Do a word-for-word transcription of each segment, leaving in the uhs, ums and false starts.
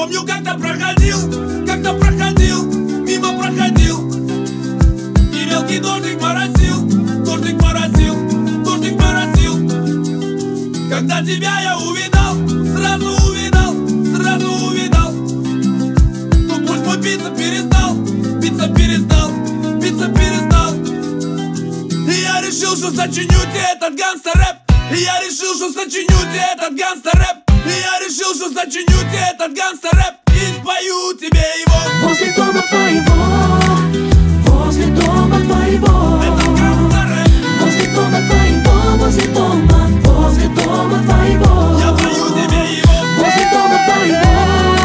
помню, как-то проходил, как-то проходил, мимо проходил, и мелкий дождик моросил, дождик моросил, дождик моросил. Когда тебя я увидал, сразу увидал, сразу увидал, то пульс мой биться перестал, биться перестал, биться перестал. И я решил, что сочиню тебе этот гангстер-рэп. И я решил, что сочиню тебе этот гангстер-рэп. И я решил, что сочиню тебе этот гангстер-рэп и спою тебе его. Возле дома твоего, возле дома твоего. Это гангстер-рэп. Возле дома твоего, возле дома, возле дома твоего. Я пою тебе его. Возле дома твоего,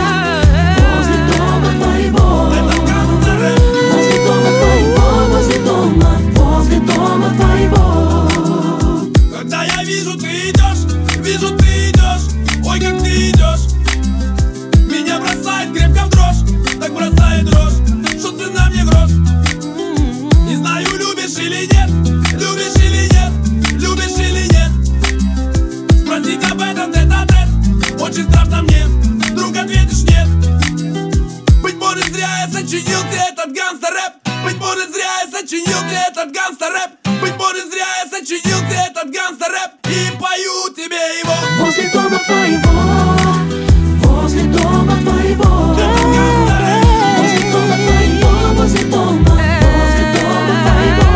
возле дома твоего. Это гангстер-рэп. Возле дома твоего, возле дома, возле дома твоего. Когда я вижу, ты идешь, вижу, ты идешь, ой, как ты идешь, меня бросает крепко в дрожь, так бросает дрожь, что цена мне грош. Не знаю, любишь или нет, любишь или нет, любишь или нет. Спросить об этом тет-а-тет, очень страшно мне, вдруг ответишь нет. Быть может, зря я сочинил тебе этот гангстер-рэп. Быть может, зря я сочинил тебе этот гангстер-рэп. Быть может, зря я сочинил тебе этот гангстер-рэп и пою тебе его. Возле дома твоего, возле дома твоего. Возле дома твоего, возле дома, возле дома твоего.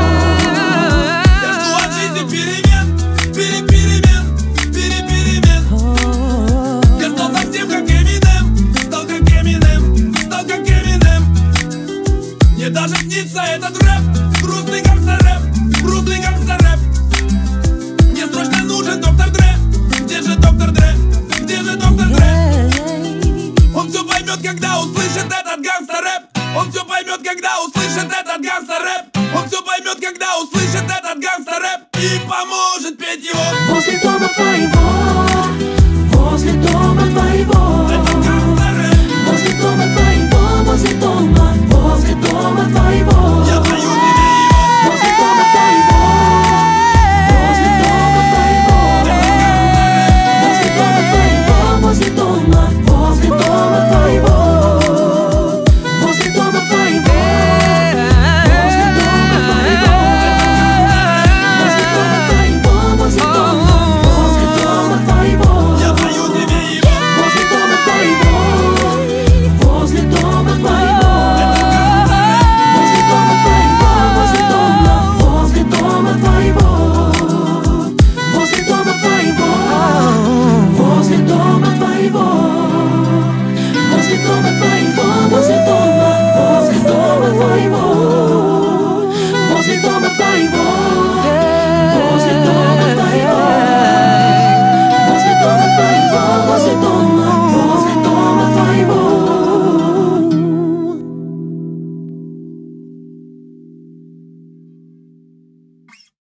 Я жду от жизни перемен, пере-перемен, пере-перемен. Я стал совсем как Эминем, стал как Эминем, стал как Эминем. Мне даже снится этот рэп, грустный гангстер-рэп, грустный гангстер-рэп. Мне срочно нужен доктор Дре. Где же доктор Дре? Где же доктор Дре? Он все поймет, когда услышит этот гангстер-рэп. Он все поймет, когда услышит этот гангстер-рэп. Он все поймет, когда услышит этот гангстер-рэп и поможет петь его. Возле дома твоего, возле дома твоего. Это гангстер-рэп. Возле дома твоего, возле дома, возле дома твоего.